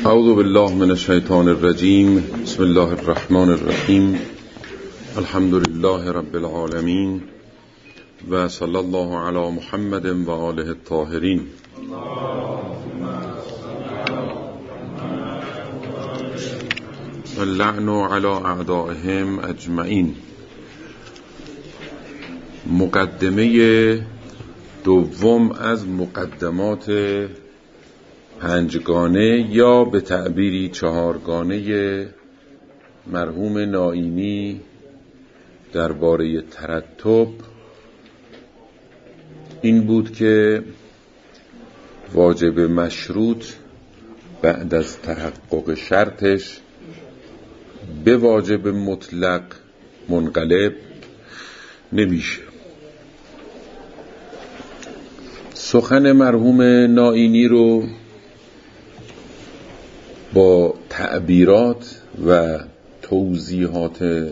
اعوذ بالله من الشیطان الرجیم. بسم الله الرحمن الرحیم. الحمد لله رب العالمین و صلی الله علی محمد و آله الطاهرین. و اللعن علی اعدائهم اجمعین. مقدمه دوم از مقدمات پنجگانه یا به تعبیری چهارگانه مرحوم نائینی درباره ترتب این بود که واجب مشروط بعد از تحقق شرطش به واجب مطلق منقلب نمیشه. سخن مرحوم نائینی رو با تعبیرات و توضیحات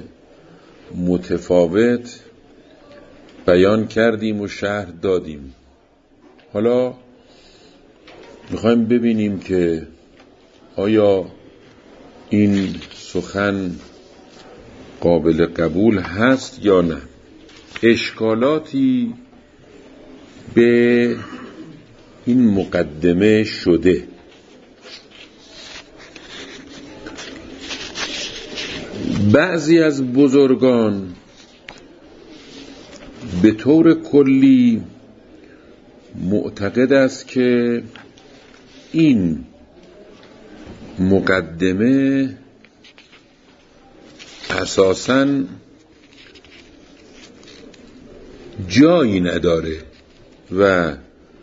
متفاوت بیان کردیم و شرح دادیم. حالا میخوایم ببینیم که آیا این سخن قابل قبول هست یا نه. اشکالاتی به این مقدمه شده. بعضی از بزرگان به طور کلی معتقد است که این مقدمه اساساً جایی نداره و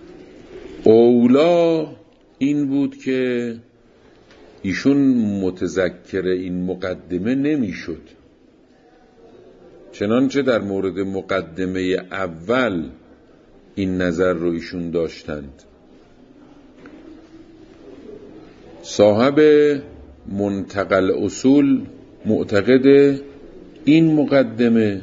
اولا این بود که ایشون متذکر این مقدمه نمیشد، چنانچه در مورد مقدمه اول این نظر رو ایشون داشتند. صاحب منتقل اصول معتقد این مقدمه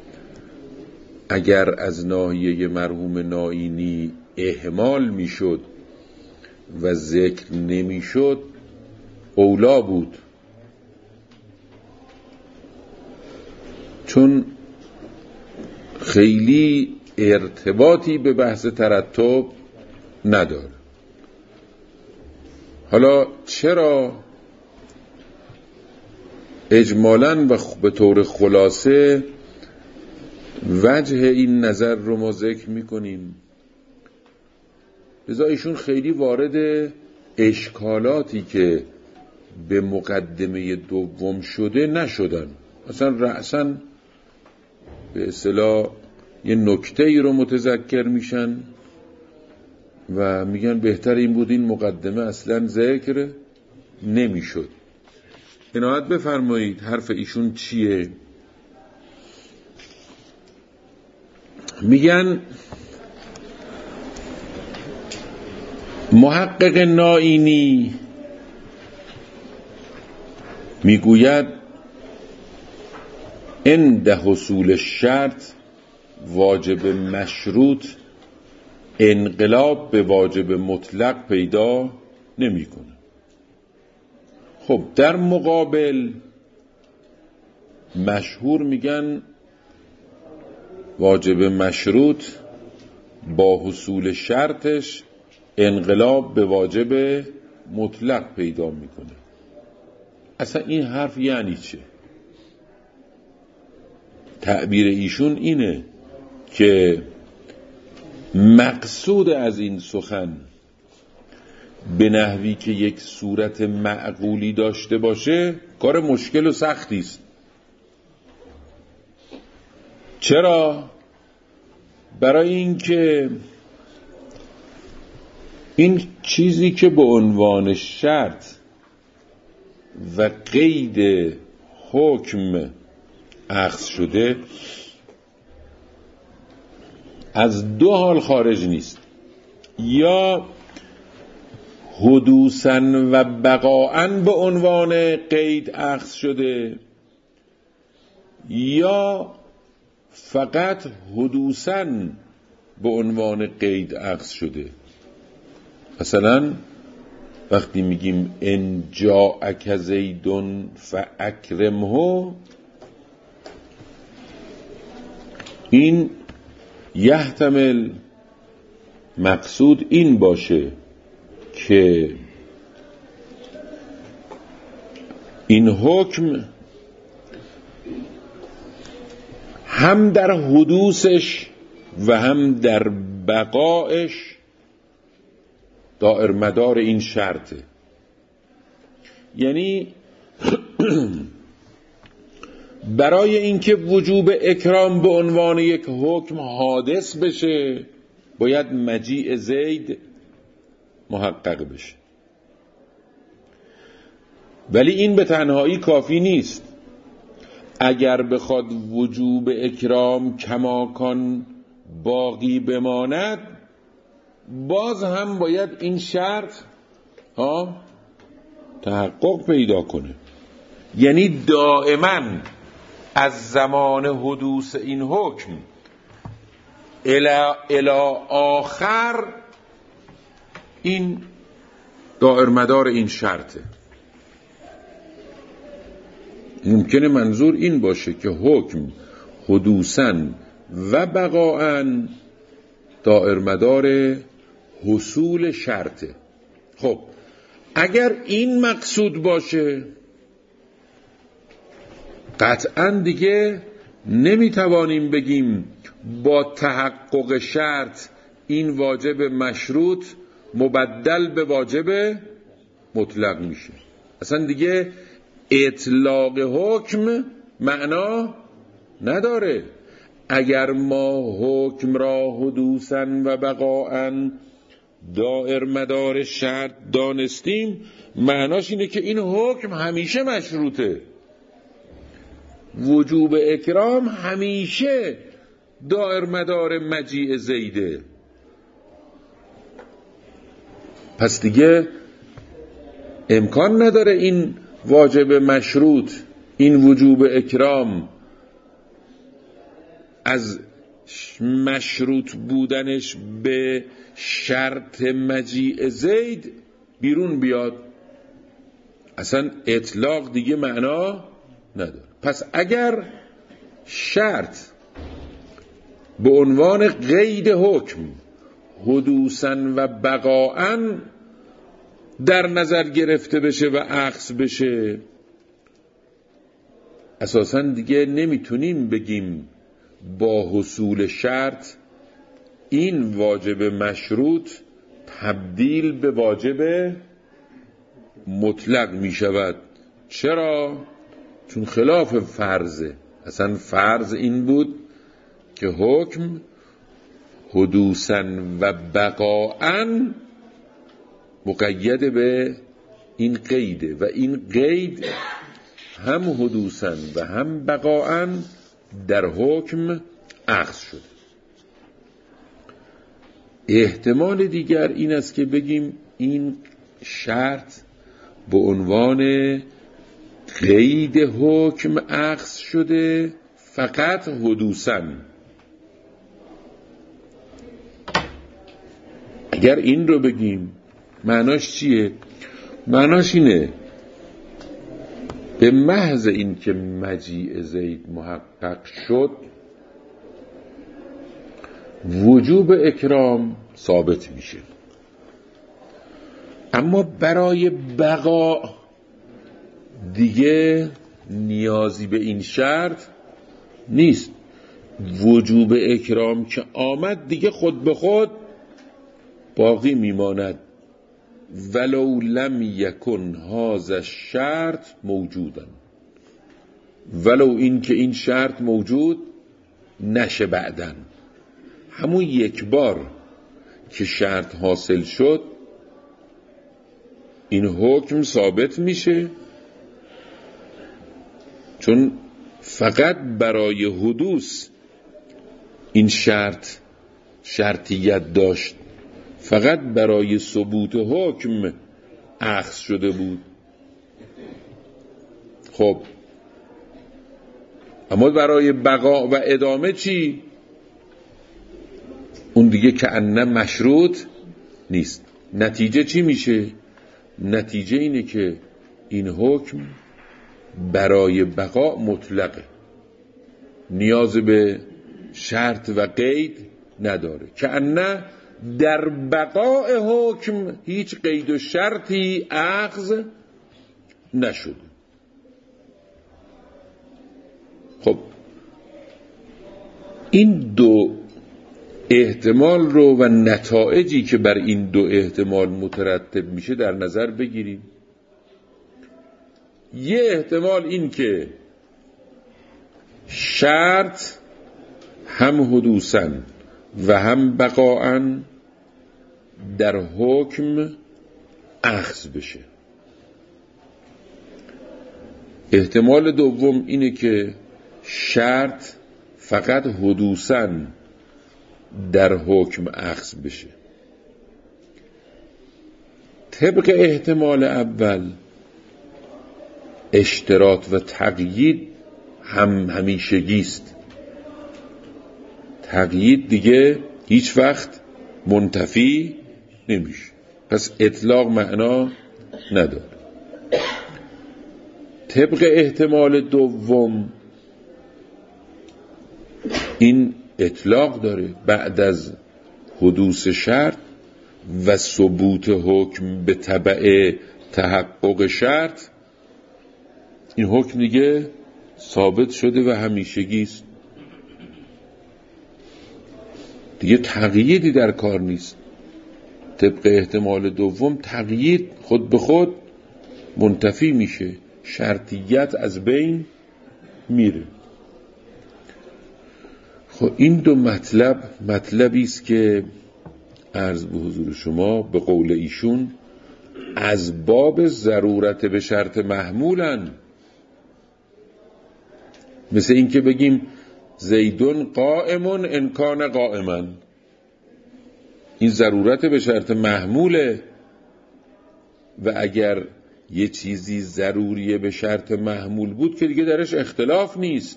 اگر از ناحیه مرحوم نائینی اهمال میشد و ذکر نمیشد اولا بود، چون خیلی ارتباطی به بحث ترتب نداره. حالا چرا اجمالاً و به طور خلاصه وجه این نظر رو ما ذکر میکنیم؟ لذا ایشون خیلی وارد اشکالاتی که به مقدمه دوم شده نشدن. اصلا رأساً به اصطلاح یه نکته ای رو متذکر میشن و میگن بهتر این بود این مقدمه اصلا ذکر نمیشد. عنایت بفرمایید حرف ایشون چیه؟ میگن محقق نائینی میگوید عند حصول شرط واجب مشروط انقلاب به واجب مطلق پیدا نمیکنه. خب در مقابل مشهور میگن واجب مشروط با حصول شرطش انقلاب به واجب مطلق پیدا میکنه. اصلا این حرف یعنی چه؟ تعبیر ایشون اینه که مقصود از این سخن به نحوی که یک صورت معقولی داشته باشه کار مشکل و سختی است. چرا؟ برای اینکه این چیزی که به عنوان شرط و قید حکم اخذ شده از دو حال خارج نیست: یا حدوثاً و بقاءً به عنوان قید اخذ شده، یا فقط حدوثاً به عنوان قید اخذ شده. مثلا وقتی میگیم ان جاءک زیدن فاکرمه، این یحتمل مقصود این باشه که این حکم هم در حدوثش و هم در بقایش دائر مدار این شرطه. یعنی برای اینکه وجوب اکرام به عنوان یک حکم حادث بشه باید مجیء زید محقق بشه، ولی این به تنهایی کافی نیست. اگر بخواد وجوب اکرام کماکان باقی بماند باز هم باید این شرط تحقق پیدا کنه. یعنی دائما از زمان حدوث این حکم الی آخر این دائر مدار این شرطه. ممکنه منظور این باشه که حکم حدوثاً و بقاءً دائر مدار حصول شرطه. خب اگر این مقصود باشه قطعاً دیگه نمیتوانیم بگیم با تحقق شرط این واجب مشروط مبدل به واجب مطلق میشه. اصلا دیگه اطلاق حکم معنا نداره. اگر ما حکم را حدوثاً و بقاءً دائر مدار شرط دانستیم معناش اینه که این حکم همیشه مشروطه. وجوب اکرام همیشه دائر مدار مجیء زیده. پس دیگه امکان نداره این واجب مشروط، این وجوب اکرام از مشروط بودنش به شرط مجیء زید بیرون بیاد. اصلا اطلاق دیگه معنا نداره. پس اگر شرط به عنوان قید حکم حدوثاً و بقاءً در نظر گرفته بشه و اخذ بشه اساساً دیگه نمیتونیم بگیم با حصول شرط این واجب مشروط تبدیل به واجب مطلق می شود. چرا؟ چون خلاف فرضه. اصلا فرض این بود که حکم حدوثاً و بقاءً مقید به این قیده و این قید هم حدوثاً و هم بقاءً در حکم اخذ شده. احتمال دیگر این است که بگیم این شرط به عنوان قید حکم اخذ شده فقط حدوثاً. اگر این رو بگیم معناش چیه؟ معناش اینه به محض این که مجیء زید محقق شد وجوب اکرام ثابت میشه، اما برای بقا دیگه نیازی به این شرط نیست. وجوب اکرام که آمد دیگه خود به خود باقی میماند. ولو لم یکن هذا الشرط موجودا، ولو این که این شرط موجود نشه بعدن. همون یک بار که شرط حاصل شد این حکم ثابت میشه، چون فقط برای حدوث این شرطیت داشت، فقط برای ثبوت حکم اخذ شده بود. خب اما برای بقا و ادامه چی؟ اون دیگه کأنه مشروط نیست. نتیجه چی میشه؟ نتیجه اینه که این حکم برای بقا مطلقه، نیاز به شرط و قید نداره، که نه در بقای حکم هیچ قید و شرطی اخذ نشده. خب این دو احتمال رو و نتایجی که بر این دو احتمال مترتب میشه در نظر بگیریم. یه احتمال این که شرط هم حدوثاً و هم بقاءً در حکم اخذ بشه. احتمال دوم اینه که شرط فقط حدوثاً در حکم اخذ بشه. طبق احتمال اول اشتراط و تقیید همیشگیست. تقیید دیگه هیچ وقت منتفی نمیشه، پس اطلاق معنا نداره. طبق احتمال دوم این اطلاق داره، بعد از حدوث شرط و ثبوت حکم به تبع تحقق شرط این حکم دیگه ثابت شده و همیشگی است، دیگه تقییدی در کار نیست. طبق احتمال دوم تقیید خود به خود منتفی میشه، شرطیت از بین میره. خب این دو مطلبی است که عرض به حضور شما به قول ایشون از باب ضرورت به شرط محمولن. مثل این که بگیم زیدون قائمون ان کان قائما، این ضرورت به شرط محموله و اگر یه چیزی ضروریه به شرط محمول بود که دیگه درش اختلاف نیست.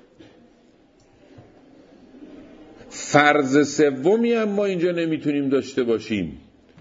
فرض سومی هم ما اینجا نمیتونیم داشته باشیم،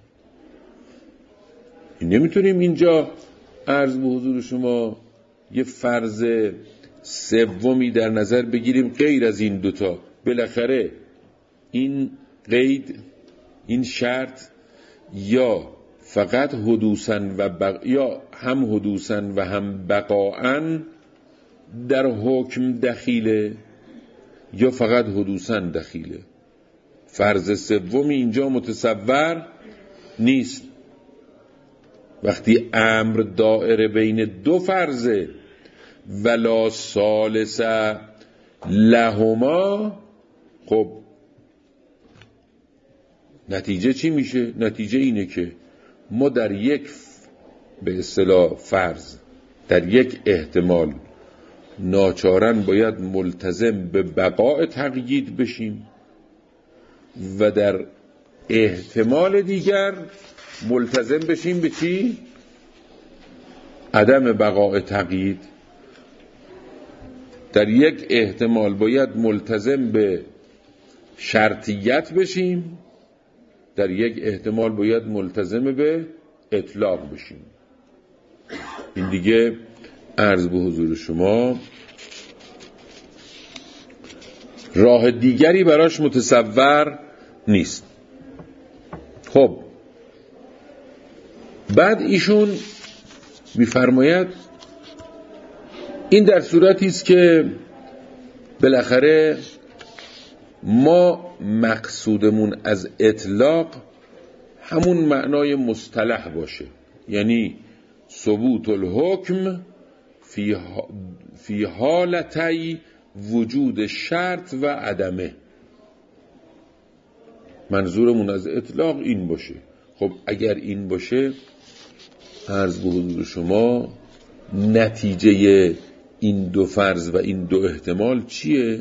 نمیتونیم اینجا عرض به حضور شما یه فرض سومی در نظر بگیریم غیر از این دوتا. بالاخره این قید، این شرط یا فقط حدوثاً یا هم حدوثاً و هم بقاءً در حکم دخیله یا فقط حدوثاً دخیله. فرض سومی اینجا متصور نیست. وقتی امر دائره بین دو فرضه ولا ثالث لهما، خب نتیجه چی میشه؟ نتیجه اینه که ما در یک به اصطلاح فرض، در یک احتمال ناچارن باید ملتزم به بقاء تقیید بشیم و در احتمال دیگر ملتزم بشیم به چی؟ عدم بقاء تقیید. در یک احتمال باید ملتزم به شرطیت بشیم، در یک احتمال باید ملتزم به اطلاق بشیم. این دیگه عرض به حضور شما راه دیگری براش متصور نیست. خب بعد ایشون میفرماید این در صورتی است که بالاخره ما مقصودمون از اطلاق همون معنای مصطلح باشه، یعنی ثبوت الحکم فی حالتی وجود شرط و عدمه. منظورمون از اطلاق این باشه. خب اگر این باشه عرض به حضور شما نتیجه این دو فرض و این دو احتمال چیه؟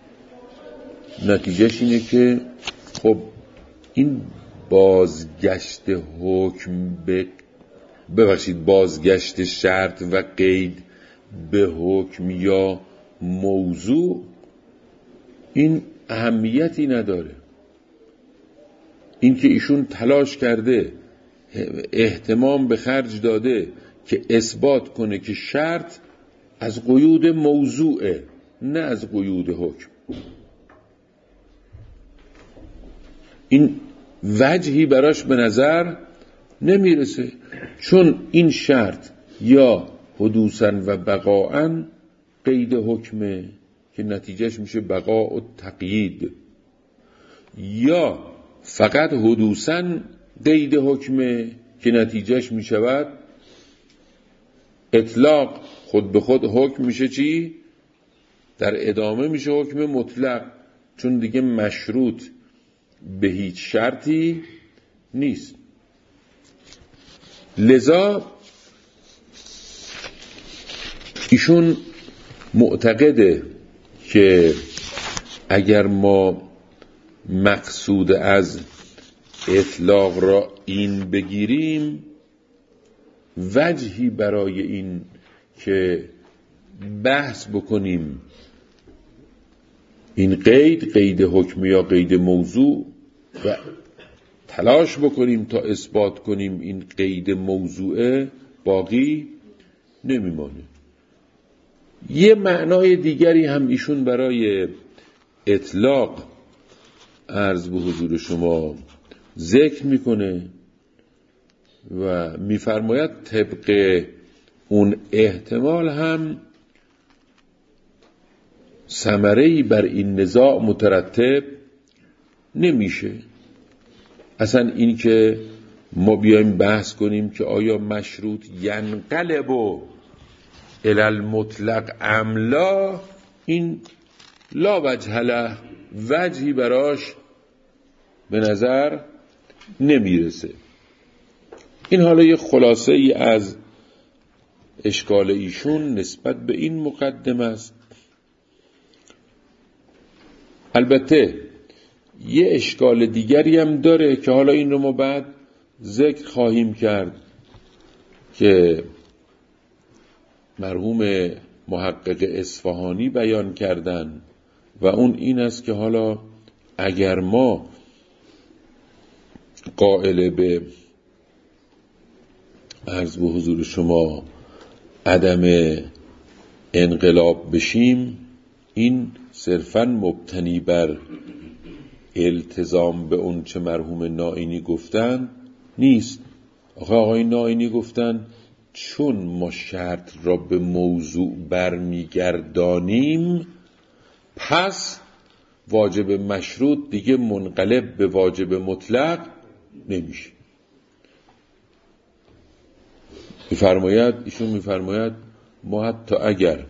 نتیجهش اینه که خب این بازگشت حکم بازگشت شرط و قید به حکم یا موضوع این اهمیتی نداره. این که ایشون تلاش کرده اهتمام به خرج داده که اثبات کنه که شرط از قیود موضوعه، نه از قیود حکم. این وجهی براش به نظر نمیرسه، چون این شرط یا حدوثاً و بقاءً قید حکمه که نتیجهش میشه بقاء و تقیید، یا فقط حدوثاً قید حکمه که نتیجهش میشود اطلاق، خود به خود حکم میشه چی؟ در ادامه میشه حکم مطلق، چون دیگه مشروط به هیچ شرطی نیست. لذا ایشون معتقده که اگر ما مقصود از اطلاق را این بگیریم، وجهی برای این که بحث بکنیم این قید حکمی یا قید موضوع و تلاش بکنیم تا اثبات کنیم این قید موضوعه باقی نمیمانه. یه معنای دیگری هم ایشون برای اطلاق عرض به حضور شما ذکر میکنه و میفرماید طبق اون احتمال هم ثمره‌ای بر این نزاع مترتب نمیشه. اصلا این که ما بیایم بحث کنیم که آیا مشروط ینقلب الی المطلق ام لا، این لا وجه له، وجهی براش به نظر نمیرسه. این حالا یه خلاصه ای از اشکال ایشون نسبت به این مقدمه است. البته یه اشکال دیگری هم داره که حالا این رو ما بعد ذکر خواهیم کرد که مرحوم محقق اصفهانی بیان کردن و اون این است که حالا اگر ما قائل به عرض به حضور شما عدم انقلاب بشیم، این صرفاً مبتنی بر التزام به اون چه مرحوم نائینی گفتن نیست. آقای نائینی گفتن چون ما شرط را به موضوع برمیگردانیم، پس واجب مشروط دیگه منقلب به واجب مطلق نمیشه. ایشون میفرماید ما حتی اگر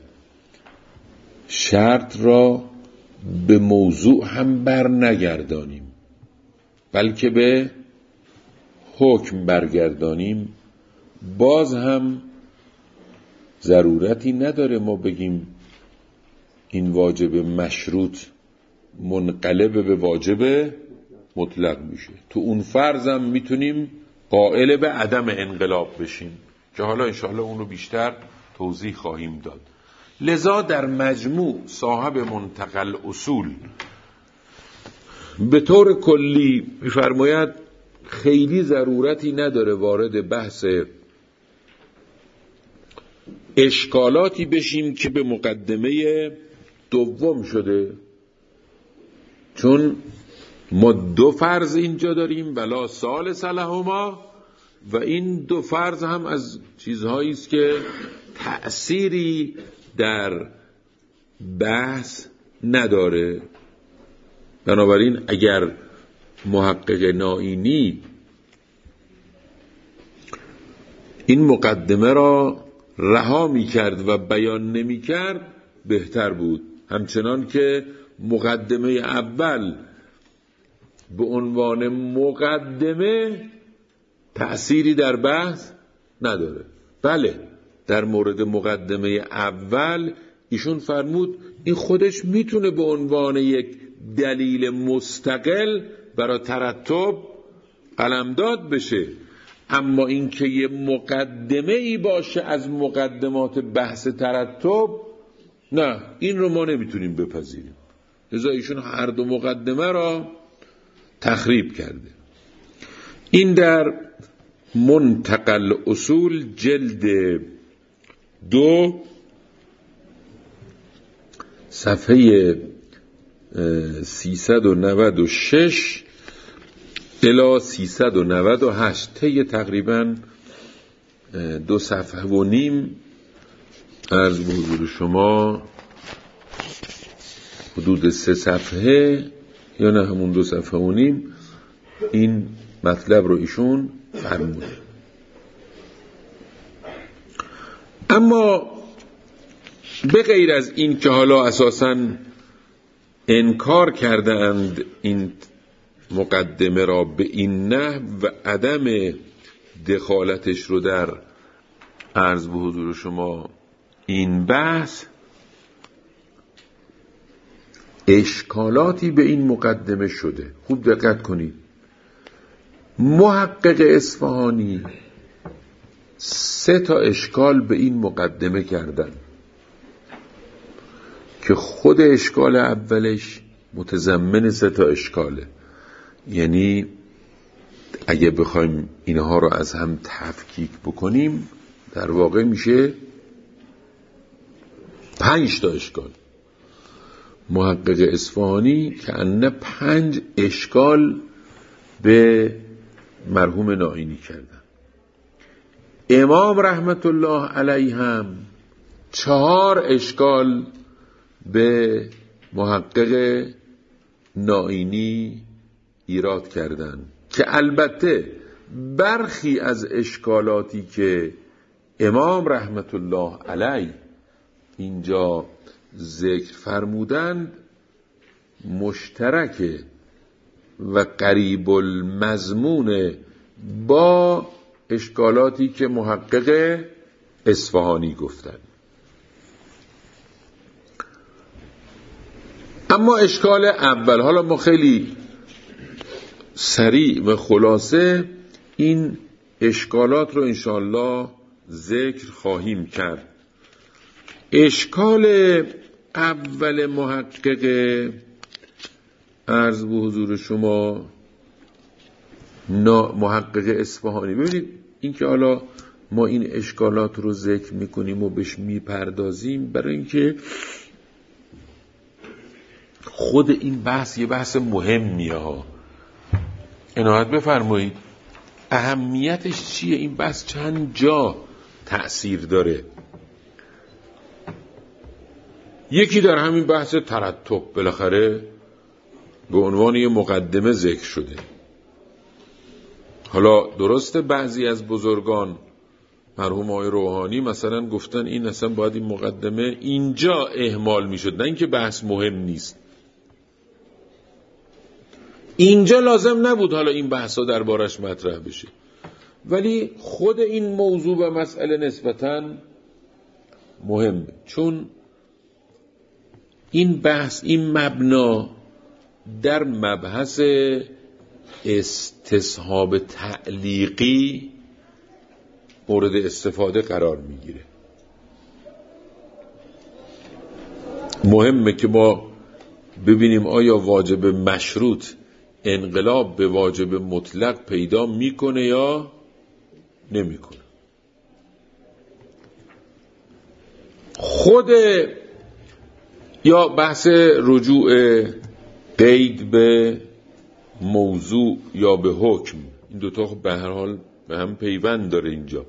شرط را به موضوع هم بر نگردانیم بلکه به حکم برگردانیم، باز هم ضرورتی نداره ما بگیم این واجب مشروط منقلب به واجب مطلق میشه. تو اون فرضم میتونیم قائل به عدم انقلاب بشیم که حالا انشاءالله اون رو بیشتر توضیح خواهیم داد. لذا در مجموع صاحب منتقل اصول به طور کلی میفرماید خیلی ضرورتی نداره وارد بحث اشکالاتی بشیم که به مقدمه دوم شده، چون ما دو فرض اینجا داریم ولا ثالث لهما، و این دو فرض هم از چیزهایی است که تأثیری در بحث نداره. بنابراین اگر محقق نائینی این مقدمه را رها می کرد و بیان نمی کرد بهتر بود، همچنان که مقدمه اول به عنوان مقدمه تأثیری در بحث نداره. بله در مورد مقدمه اول ایشون فرمود این خودش میتونه به عنوان یک دلیل مستقل برای ترتب قلمداد بشه، اما این که یه مقدمه ای باشه از مقدمات بحث ترتب، نه، این رو ما نمیتونیم بپذیریم. لذا ایشون هر دو مقدمه را تخریب کرده. این در منتقى الاصول جلد 2 صفحه 396 الی 398 طی تقریبا 2 صفحه و نیم عرض به حضور شما، حدود 3 صفحه یا نه همون 2 صفحه و نیم این مطلب رو ایشون فرموده. اما به غیر از این که حالا اساساً انکار کرده اند این مقدمه را به این نحو و عدم دخالتش رو در عرض به حضور شما این بحث، اشکالاتی به این مقدمه شده. خوب دقت کنید، محقق اصفهانی 3 تا اشکال به این مقدمه کردن که خود اشکال اولش متضمن 3 تا اشکاله. یعنی اگه بخوایم اینها رو از هم تفکیک بکنیم در واقع میشه 5 تا اشکال. محقق اصفهانی که انه 5 اشکال به مرحوم نائینی کردن. امام رحمت الله علیه هم 4 اشکال به محقق نائینی ایراد کردن که البته برخی از اشکالاتی که امام رحمت الله علیه اینجا ذکر فرمودند مشترک و قریب المضمون با اشکالاتی که محقق اصفهانی گفتند. اما اشکال اول، حالا ما خیلی سریع و خلاصه این اشکالات رو انشاءالله ذکر خواهیم کرد. اشکال اول محقق عرض به حضور شما محقق اصفهانی، ببینید این که حالا ما این اشکالات رو ذکر میکنیم و بهش میپردازیم برای اینکه خود این بحث یه بحث مهمیه ها. عنایت بفرمایید اهمیتش چیه؟ این بحث چند جا تأثیر داره. یکی در همین بحث ترتب بالاخره به عنوان یه مقدمه ذکر شده. حالا درسته بعضی از بزرگان مرحوم آقای روحانی مثلا گفتن این اصلا باید این مقدمه اینجا اهمال میشد، نه اینکه بحث مهم نیست، اینجا لازم نبود حالا این بحثا دربارش مطرح بشه، ولی خود این موضوع و مسئله نسبتاً مهمه، چون این بحث، این مبنا در مبحث استصحاب تعلیقی مورد استفاده قرار میگیره. مهمه که ما ببینیم آیا واجب مشروط انقلاب به واجب مطلق پیدا میکنه یا نمیکنه. خود یا بحث رجوع قید به موضوع یا به حکم، این دوتا به هر حال به هم پیوند داره. اینجا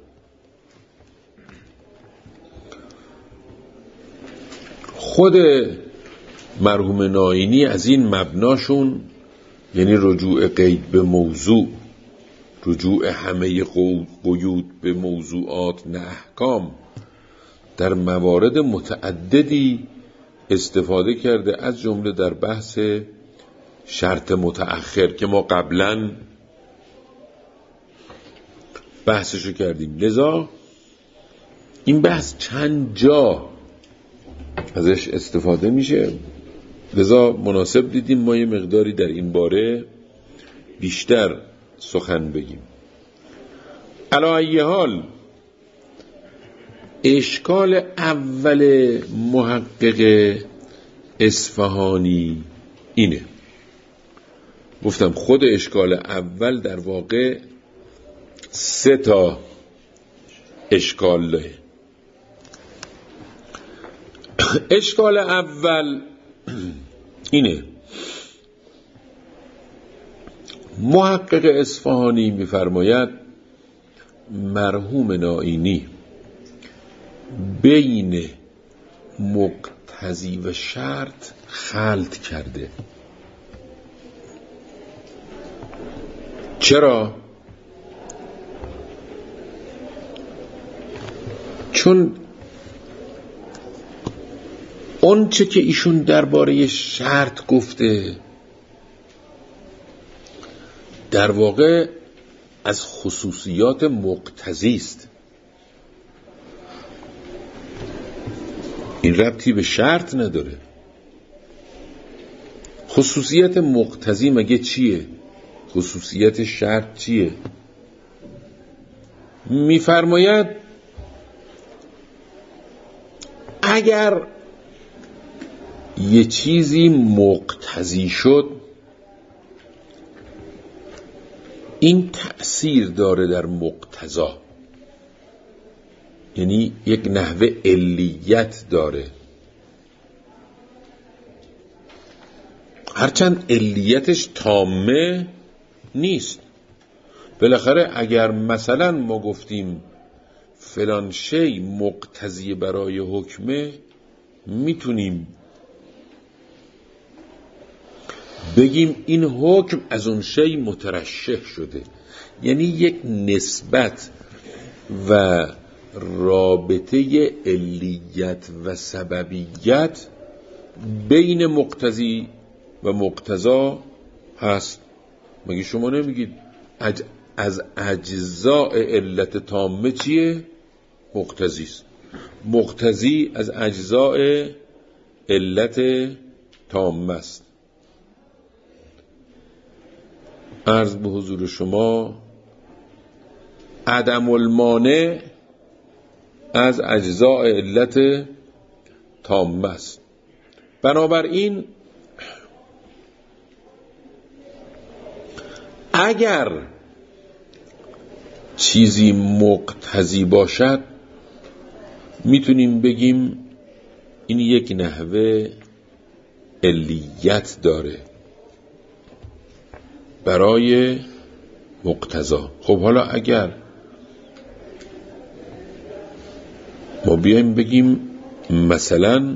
خود مرحوم نائینی از این مبناشون، یعنی رجوع قید به موضوع، رجوع همه قیود به موضوعات نه احکام، در موارد متعددی استفاده کرده، از جمله در بحث شرط متأخر که ما قبلا بحثشو کردیم. لذا این بحث چند جا ازش استفاده میشه، لذا مناسب دیدیم ما یه مقداری در این باره بیشتر سخن بگیم. علی ای حال اشکال اول محقق اصفهانی اینه. گفتم خود اشکال اول در واقع 3 تا اشکال داره. اشکال اول اینه: محقق اصفهانی می‌فرماید مرحوم نائینی بین مقتضی و شرط خلط کرده. چرا؟ چون اون چه که ایشون درباره شرط گفته در واقع از خصوصیات مقتضی است. این ربطی به شرط نداره. خصوصیت مقتضی مگه چیه؟ خصوصیت شرط چیه؟ میفرماید اگر یه چیزی مقتضی شد این تأثیر داره در مقتضا، یعنی یک نحوه علیت داره، هرچند علیتش تامه نیست. بالاخره اگر مثلا ما گفتیم فلان شی مقتضی برای حکمه، میتونیم بگیم این حکم از اون شی مترشح شده، یعنی یک نسبت و رابطه علیت و سببیت بین مقتضی و مقتضا هست. مگه شما نمیگید از اجزاء علت تامه چیه؟ مقتضی است. مقتضی از اجزاء علت تامه است. عرض به حضور شما عدم المانع از اجزاء علت تامه است. بنابراین اگر چیزی مقتضی باشد میتونیم بگیم این یک نحوه علیت داره برای مقتضا. خب حالا اگر ما بیایم بگیم مثلا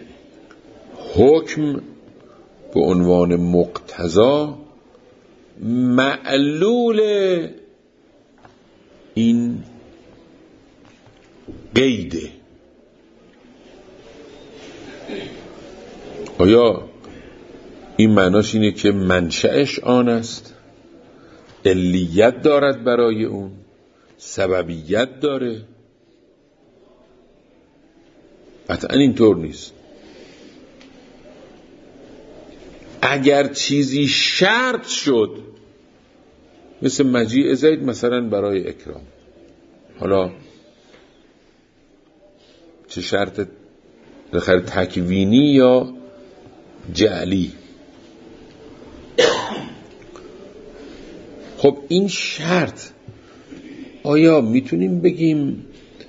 حکم به عنوان مقتضا معلول این قیده، آیا این معناش اینه که منشأش آن است، علیت دارد برای اون، سببیت داره؟ قطعا اینطور نیست. اگر چیزی شرط شد مثل مجیء زید مثلا برای اکرام، حالا چه شرط بالاخره تکوینی یا جعلی، خب این شرط آیا میتونیم بگیم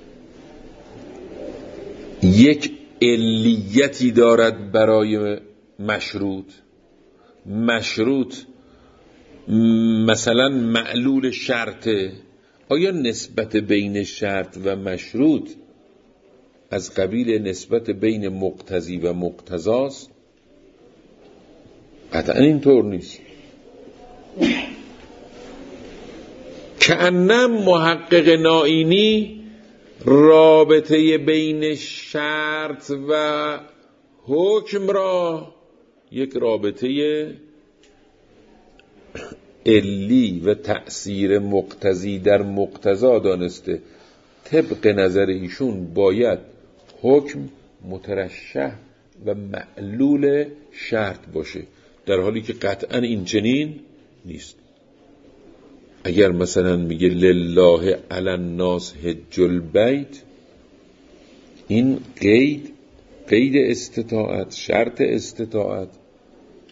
یک علیتی دارد برای مشروط؟ مشروط مثلا معلول شرطه، آیا نسبت بین شرط و مشروط از قبیل نسبت بین مقتضی و مقتضاست؟ قطعا اینطور نیست. کأنم محقق نائینی رابطه بین شرط و حکم را یک رابطه علی و تأثیر مقتضی در مقتضا دانسته. طبق نظر ایشون باید حکم مترشح و معلول شرط باشه، در حالی که قطعا این چنین نیست. اگر مثلا میگه لله علی الناس حج البیت، این قید استطاعت، شرط استطاعت،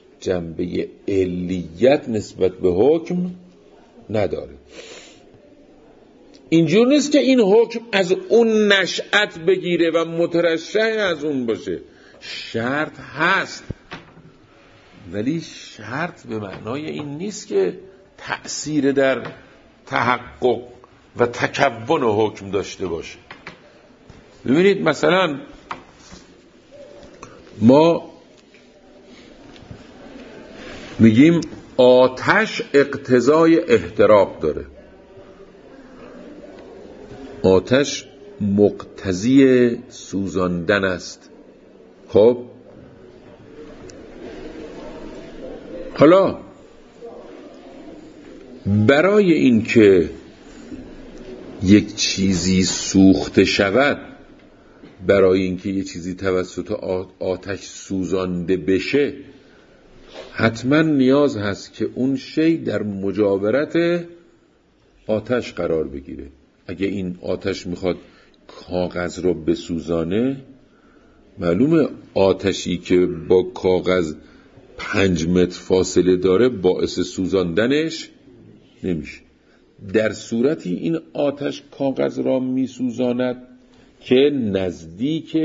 جنبه علیت نسبت به حکم نداره. اینجور نیست که این حکم از اون نشأت بگیره و مترشح از اون باشه. شرط هست، ولی شرط به معنای این نیست که تأثیر در تحقق و تکون حکم داشته باشه. ببینید مثلا ما میگیم آتش اقتضای احتراق داره، آتش مقتضی سوزاندن است. خب حالا برای این که یک چیزی سوخته شود، برای اینکه یک چیزی توسط آتش سوزانده بشه، حتما نیاز هست که اون شی در مجاورت آتش قرار بگیره. اگه این آتش میخواد کاغذ رو بسوزانه، معلومه آتشی که با کاغذ 5 متر فاصله داره باعث سوزاندنش نمیشه. در صورتی این آتش کاغذ را میسوزاند که نزدیک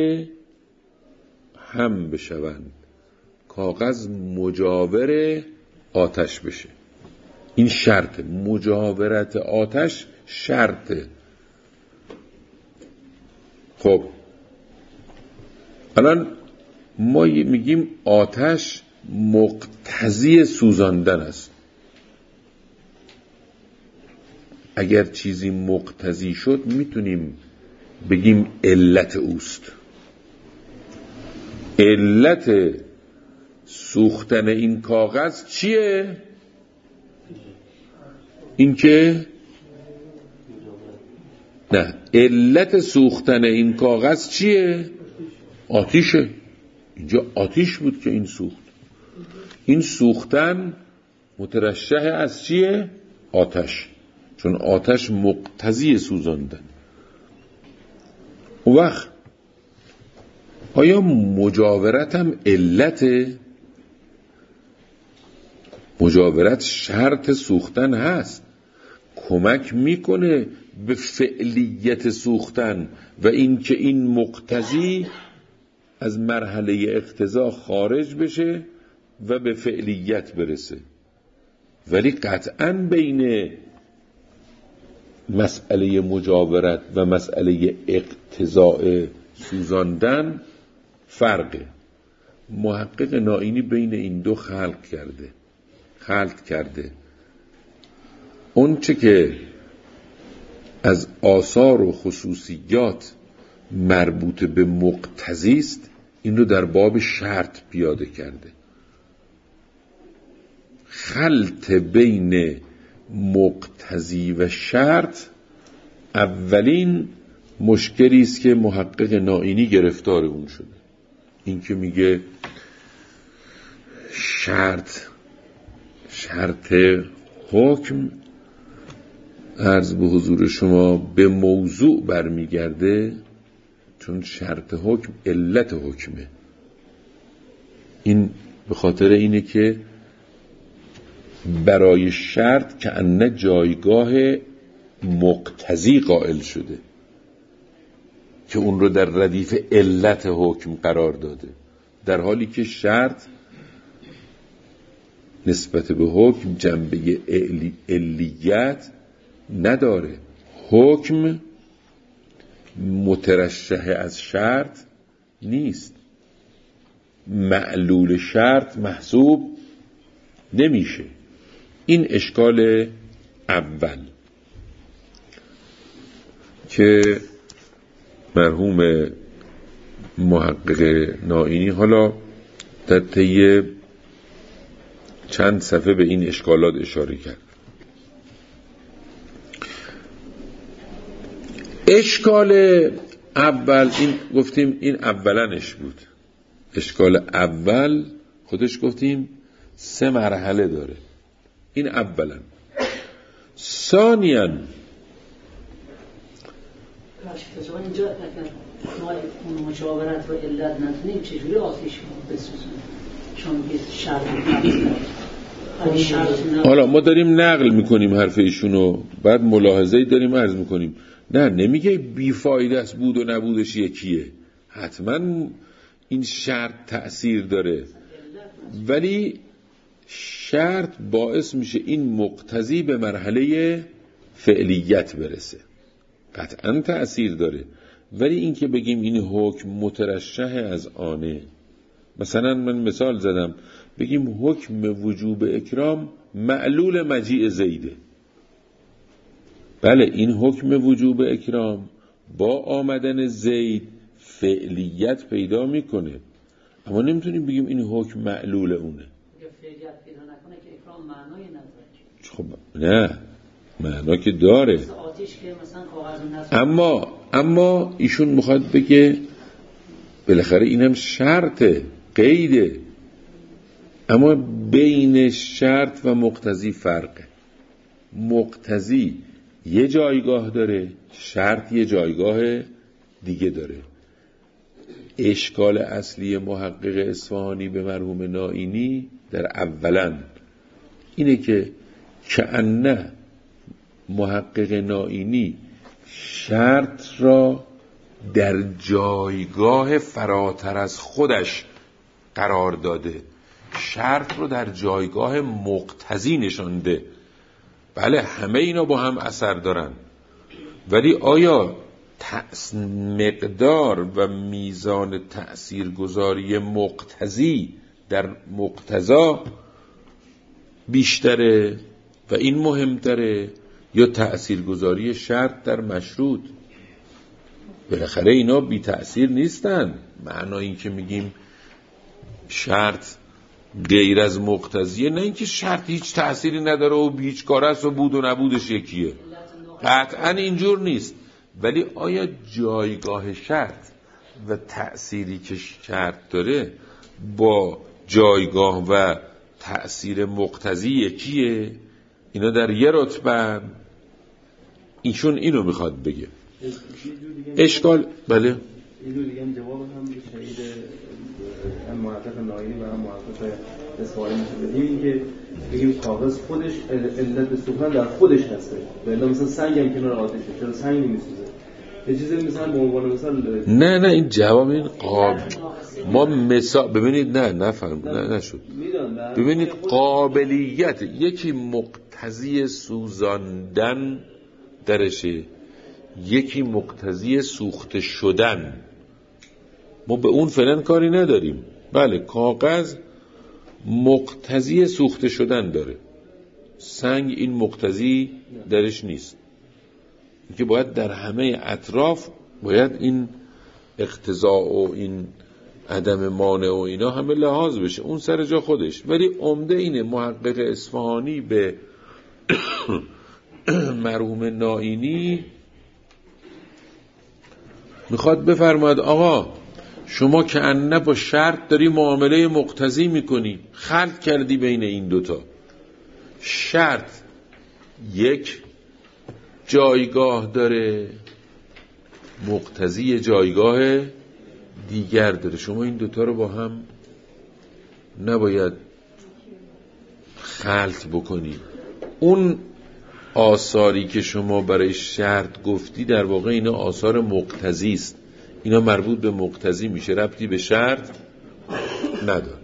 هم بشوند، کاغذ مجاور آتش بشه. این شرط مجاورت آتش شرطه. خب الان ما میگیم آتش مقتضی سوزاندن است. اگر چیزی مقتضی شد میتونیم بگیم علت اوست. علت سوختن این کاغذ چیه؟ این که نه، علت سوختن این کاغذ چیه؟ آتیشه. اینجا آتیش بود که این سوخت. این سوختن مترشح از چیه؟ آتش، چون آتش مقتضی سوزاندن. اون وقت آیا مجاورت هم علته؟ مجاورت شرط سوختن هست، کمک میکنه به فعلیت سوختن و این که این مقتضی از مرحله اقتضا خارج بشه و به فعلیت برسه. ولی قطعاً بین مسئله مجاورت و مسئله اقتضاء سوزاندن فرقه. محقق نائینی بین این دو خلق کرده. اون چه که از آثار و خصوصیات مربوط به مقتضی است، این رو در باب شرط پیاده کرده. خلط بین مقتضی و شرط اولین مشکلی است که محقق نائینی گرفتار اون شده. این که میگه شرط حکم، عرض به حضور شما، به موضوع برمیگرده، چون شرط حکم علت حکمه. این به خاطر اینه که برای شرط که ان جایگاه مقتضی قائل شده که اون رو در ردیف علت حکم قرار داده، در حالی که شرط نسبت به حکم جنبه علیت نداره. حکم مترشح از شرط نیست، معلول شرط محسوب نمیشه. این اشکال اول که مرحوم محقق نائینی حالا در طی چند صفحه به این اشکالات اشاره کرد. اشکال اول، این گفتیم این اولنش بود. اشکال اول خودش گفتیم 3 مرحله داره. این اولا. ثانیاً اینجا ما مجاورت و علت ندونیم چجوری آتش بسوزونیم، چون یه شرط حالا ما داریم نقل میکنیم حرف ایشونو، بعد ملاحظه‌ای داریم عرض میکنیم. نه نمیگه بیفایده است، بود و نبودش یکیه، حتما این شرط تأثیر داره، ولی شرط باعث میشه این مقتضی به مرحله فعلیت برسه، قطعا تأثیر داره. ولی این که بگیم این حکم مترشح از آنه، مثلا من مثال زدم بگیم حکم وجوب اکرام معلول مجیء زیده، بله این حکم وجوب اکرام با آمدن زید فعلیت پیدا میکنه، اما نمیتونیم بگیم این حکم معلول اونه. فعلیت پیدا نکنه که اکرام معنای نداره. خب نه معنا که داره، آتش که مثلا کاغذ اما ایشون میخواد بگه بالاخره اینم شرطه، قیده، اما بین شرط و مقتضی فرقه. مقتضی یه جایگاه داره، شرط یه جایگاه دیگه داره. اشکال اصلی محقق اصفهانی به مرحوم نائینی در اولا اینه که کأنه محقق نائینی شرط را در جایگاه فراتر از خودش قرار داده، شرط رو در جایگاه مقتضی نشانده. بله همه اینا با هم اثر دارن، ولی آیا مقدار و میزان تأثیرگذاری مقتضی در مقتضا بیشتره و این مهمتره یا تأثیرگذاری شرط در مشروط؟ بالاخره اینا بی تأثیر نیستن. معنی این که میگیم شرط غیر از مقتضیه نه اینکه شرط هیچ تأثیری نداره و هیچ کار است و بود و نبودش یکیه، قطعا اینجور نیست. ولی آیا جایگاه شرط و تأثیری که شرط داره با جایگاه و تأثیر مقتضی یکیه؟ اینا در یه رتبه. ایشون اینو میخواد بگه. اشکال بله یه جور دیگه هم جواب هم شهید هم محقق نائینی و هم محقق اصفهانی میشه بدیم، این که بگیم کاغذ خودش علت سوختن در خودش هسته، ولی مثلا سنگ هم کنار آتشه چرا سنگ نمیسوزه؟ یه چیزی مثلا به عنوان مثال نه این جواب این ما مثال ببینید نشد. ببینید قابلیت یکی مقتضی سوزاندن درشه، یکی مقتضی سوخته شدن. ما به اون فعلا کاری نداریم. بله کاغذ مقتضی سوخته شدن داره، سنگ این مقتضی درش نیست، که باید در همه اطراف باید این اقتضاء و این عدم مانع و اینا همه لحاظ بشه، اون سر جا خودش. ولی عمده اینه محقق اصفهانی به مرحوم نائینی میخواد بفرماید آقا شما که انه با شرط داری معامله مقتضی میکنی، خلط کردی بین این دوتا. شرط یک جایگاه داره، مقتضی جایگاه دیگر داره، شما این دوتا رو با هم نباید خلط بکنی. اون آثاری که شما برای شرط گفتی در واقع اینا آثار مقتضی است، اینا مربوط به مقتضی میشه، ربطی به شرط نداره.